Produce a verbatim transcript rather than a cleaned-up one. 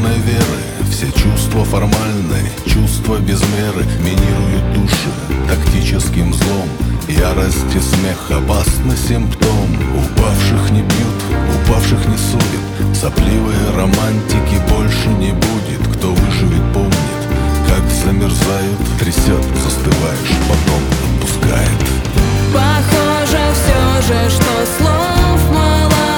ложной веры. Все чувства формальны, чувства без меры минируют души тактическим злом. Ярость и смех — опасный симптом. Упавших не бьют, упавших не судят. Сопливые романтики больше не будет. Кто выживет, помнит, как замерзают. Трясет, застываешь, потом отпускает. Похоже все же, что слов мало.